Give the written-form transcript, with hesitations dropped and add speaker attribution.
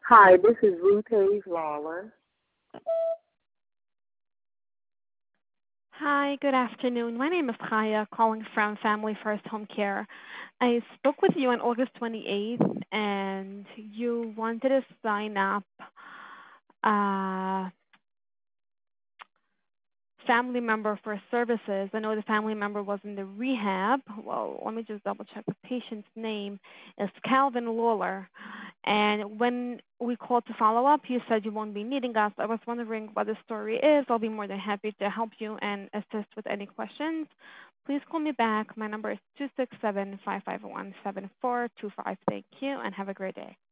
Speaker 1: Hi, this is Ruth Hayes Lawler.
Speaker 2: Hi, good afternoon. My name is Kaya, calling from Family First Home Care. I spoke with you on August 28th, and you wanted to sign up a family member for services. I know the family member was in the rehab. Well, let me just double check the patient's name. It's Calvin Lawler. And when we called to follow up, you said you won't be needing us. I was wondering what the story is. I'll be more than happy to help you and assist with any questions. Please call me back. My number is 267-551-7425. Thank you, and have a great day.